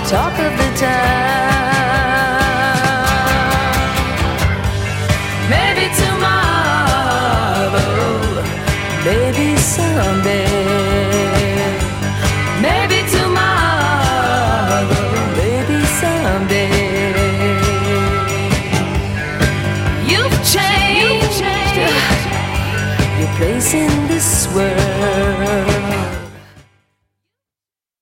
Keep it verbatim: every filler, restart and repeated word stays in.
talk of the town. Maybe tomorrow, maybe someday, maybe tomorrow, maybe someday. You've changed, You've changed your place in this world.